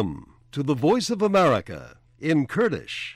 Welcome to the Voice of America in Kurdish.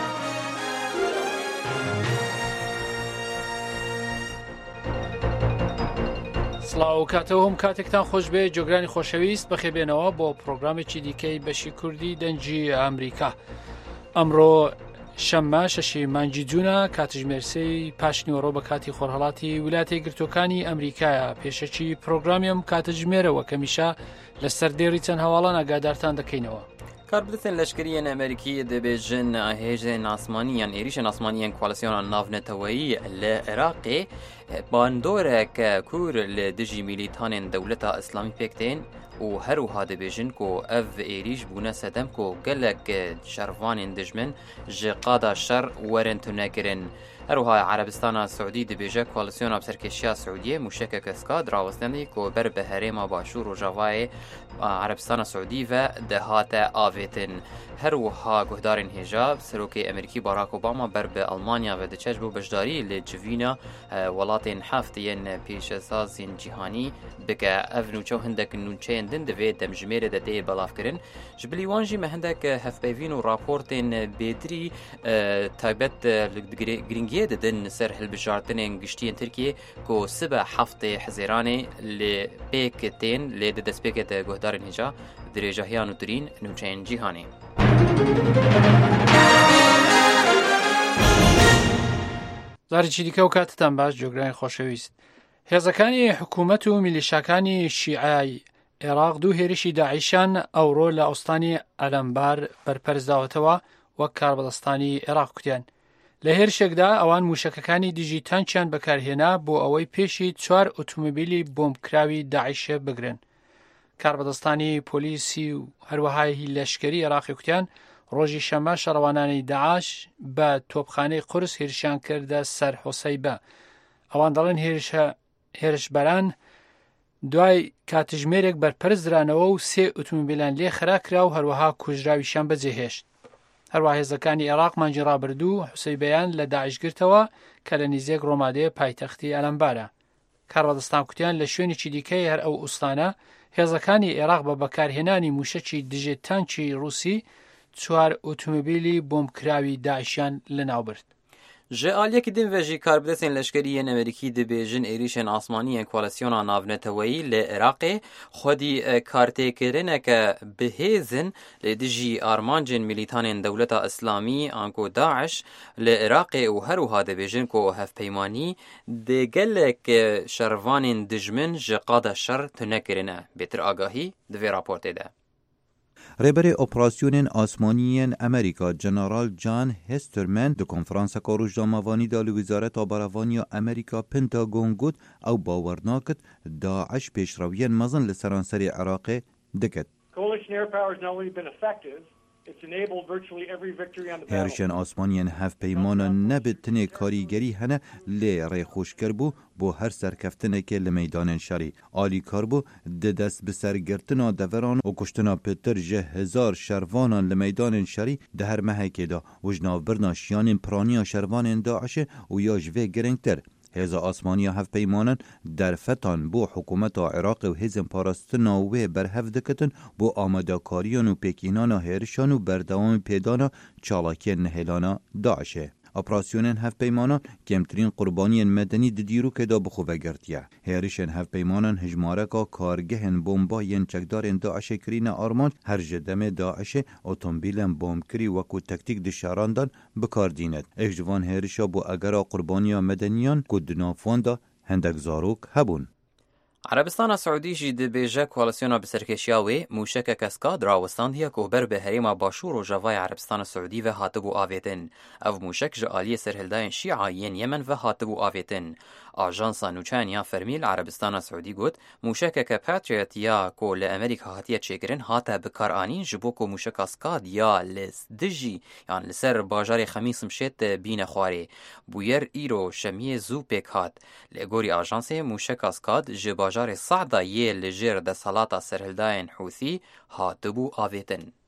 سڵاو کاتەوەم کاتێکتان خۆش بێ جۆگرانی خۆشەویست بەخێبێنەوە بۆ پرۆگرامێکی دیکەی بەشی کوردی دەنجی ئەمریکا. ئەمڕۆ شەممە شەشی مانگی جوونە کاتژمێرسەی پاشنیوەڕۆ بە کاتی خۆرهەڵاتی ویلایەتە یەکگرتووەکانی ئەمریکایە. پێشەکی پرۆگرامیم کاتژمێرەوە کە میشە لەسەر دێڕی چەند هەواڵان ئاگادارتان دەکەینەوە. کاربلتن لشکریان ئەمریکی دەبێژن هێژن ئاسمانیان عێریشن ئاسمانیان کوالسیۆنان ناونەتەوەیی لە عێراقێ باندۆرێک کوور لە دژی میلیتانên دەولەتە ئیسلامی پێکتێن و هەروها دەبێژن کۆ ئەڤ عێریش بوونە سەدەم کۆ gelek şervanên dijmin ji qada şer werin tunekirin. هەروها عربستانە سعودی دەبێژە کوالسیۆنە بەسەرکێشیە سعودیە موشەکە کەسکا دراوەستنی کۆ بەر بە هەرێما باشوور و ژاڤایê عربستانە سعودی ve dehate avêtin. هەروها guhdarên hêja serokê Amerîkî Barack Obama ber bi Almanya ve diçe bû beşdarî lê civîna welatên heft yên pêşesazên cîhanî bike. Ev nûçe hindek nûçeyên din divê demjimêrê de tê belavkirin. Ji bilî wan jî me hindek hevpeyvîn û raportên bêtirî taybet giringiyê didin ser hilbijartinên giştiyên Tirkiye ku sibe heftê Hezêranê lê pêk tên lê di destpêkê de guhdarên hêja dirêjahiya nûtirîn nûçeyên cîhanê. زارێکی دیکە و کاتتان باش جۆگرانی خۆشەویست. هێزەکانی حکوومەت و میلیشاکانی شیعای عێراق دوو هێرشی داعیشان ئەوڕۆ لە ئەوستانی ئەلەمبار بەرپەرزداوەتەوە وەک کاربەدەستانی عێراق کوتیان. لە هێرشێکدا ئەوان موشەکەکانی دژی تانکیان بەکارهێنا بۆ ئەوەی پێشی 4 ئۆتۆمۆبیلی بۆمبکراوی داعیشە بگرن. کاربەدەستانی پۆلیسی و هەروەهای لەشکری عێراقی کوتیان ڕۆژی شەمە شەڕەوانانی داعش بە تۆپخانەی قورس هێرشیان کردە سەر حوسەیبە. ئەوان دەڵێن هێرشبەران دوای کاتژمێرێک بەرپەرزرانەوە و 3 ئۆتۆمۆبیلیان لێ خراکرا و هەروەها کوژراویشیان بەجێهێشت. هەروە هێزەکانی عێراق مانگی ڕابردوو حوسەیبەیان لە داعشگرتەوە کە لە نزیک ڕۆمادەیە پایتەختی ئەلەمبارە. کاربەدەستان کوتیان لە شوێنێکی دیکەی هەر ئەو ئوستانە هێزەکانی عێراق بە بەکارهێنانی موشەکی دژێ تانکی ڕووسی 4 ئۆتۆمۆبیلی بۆمبکراوی داعشیان لەناوبرد. Ji aliyekî din ve jî karbidestên leşkeriyên Amerîkî dibêjin êrişên asmaniyên koalisyona navneteweyî li Iraqê xwedî kartêkirineke bihêzin lê dijî armancên milîtanên dewleta Islamî an ku Daeş li Iraqê û herûha dibêjin ku hevpeymanî dê gelek şervanên dijmin ji qada şer tunekirine. Bêtir agahî di vê raportê de. رهبر اپراسیونên asmaniyên Amerîka General John Hesterman di konferanseka rojnamavî da li Wîzareta Beravaniya Amerîka Pentagon got ew bawer nakit Daeş pêşreviyên mezin li seranserê Iraqê dikit. هێرشên asmaniyên hevpeymana ne bi tinê karîgerî hene lê rêxweşkir bû bo her serkeftinekê li meydanên şerî. Alîkar bû di dest bi sergirtina deveran û kuştina pêtir ji 1000 şervanan li meydanên şerî di her mehekê da û ji navbirina şiyanên piraniya şervanên Daişê û ya ji vê girîngtir. Hêza asmaniya hevpeymanan derfetan bû hikûmeta Iraqê û hêzên parastina wê berhev dikitin bû amadekariyan û pêkînana hêrişan û berdewamê pêdana çalakiyên nihêlana Daişê. Operasyonên hevpeymanan kemtirîn qurbaniyên medenî di dîrokê da bixwe vegirtiye. Hêrişên hevpeymanan hejmareka kargehên bombayên çekdarên Daişê kirîne armanc her ji demê Daişê otomobîlên bombkirî wekû tektik di şeran dan bikardînet. Ev ji van hêrişa bû egera qurbaniya medeniyan ku di nav wan da hindek zarok hebûn. عربستان سعودی جی دبیجه کوالسیونا بسرکشیا وی موشک کسکا دراوستاندیا کو بر به هریما باشور و جوای عربستان سعودی و هاتبو آویتن. او موشک جالی سرهلداین شیعایین یمن و هاتبو آویتن. آژانسا نوچانیا فرمیل عربستان سعودی گوت موشک که پاتریوت یا کو لامریکا هاتیه چیگرن هاتا بکارانین جبو کو موشک اسکاد یا لس دجی یان لسر باجار خمیس مشت بین خواری بویر ایرو شمیه زو پک هات لگوری آژانس موشک اسکاد جبا باجار صعدا یه لجر ده سلاطا سرهلداین حوثی هاتبو آویتن.